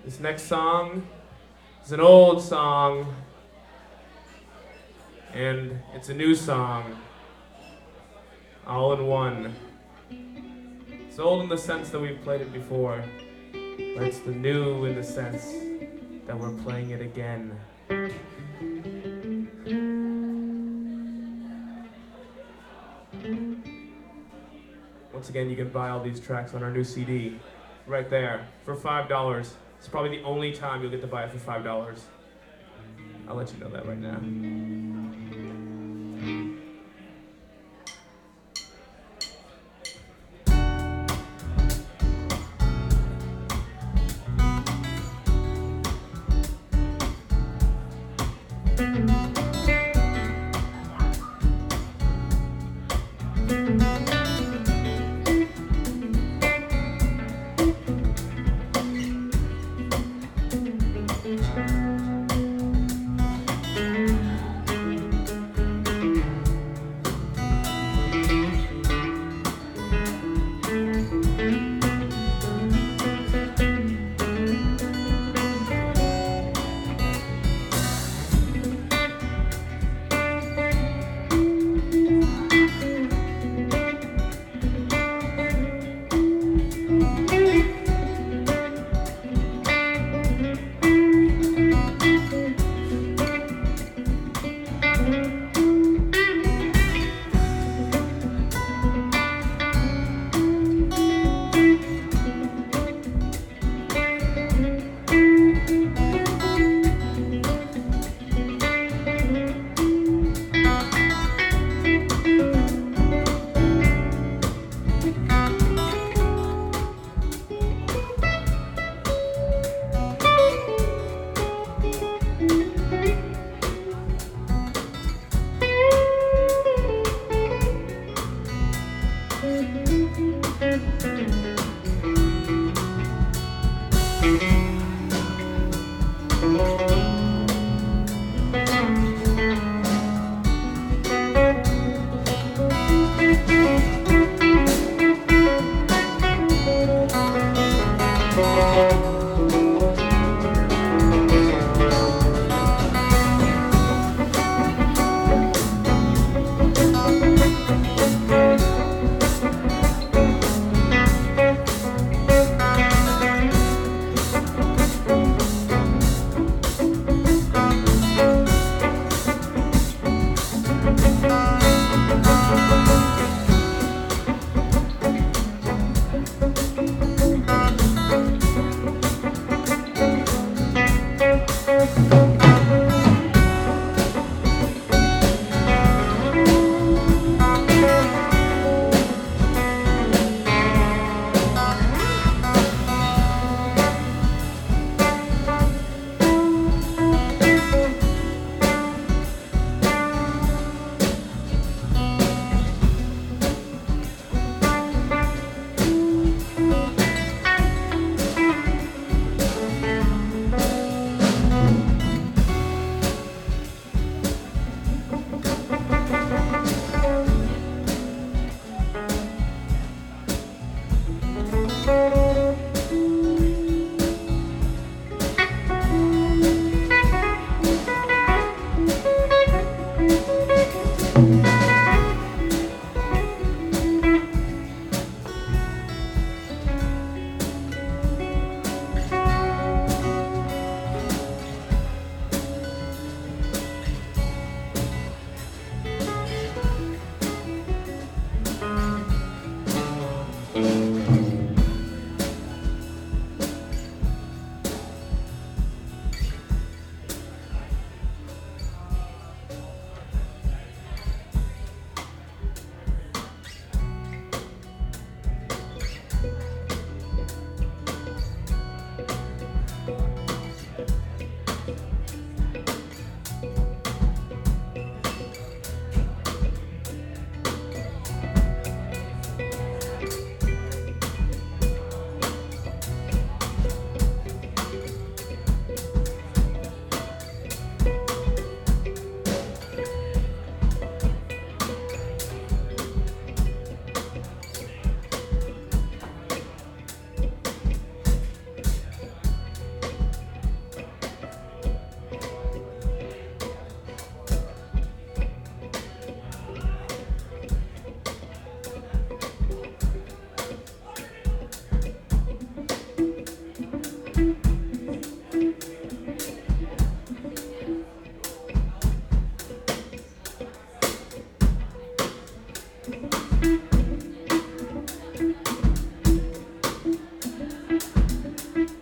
This next song is an old song, and it's a new song, all in one. It's old in the sense that we've played it before, but it's the new in the sense that we're playing it again. Once again, you can buy all these tracks on our new CD, right there, for $5. It's probably the only time you'll get to buy it for $5. I'll let you know that right now.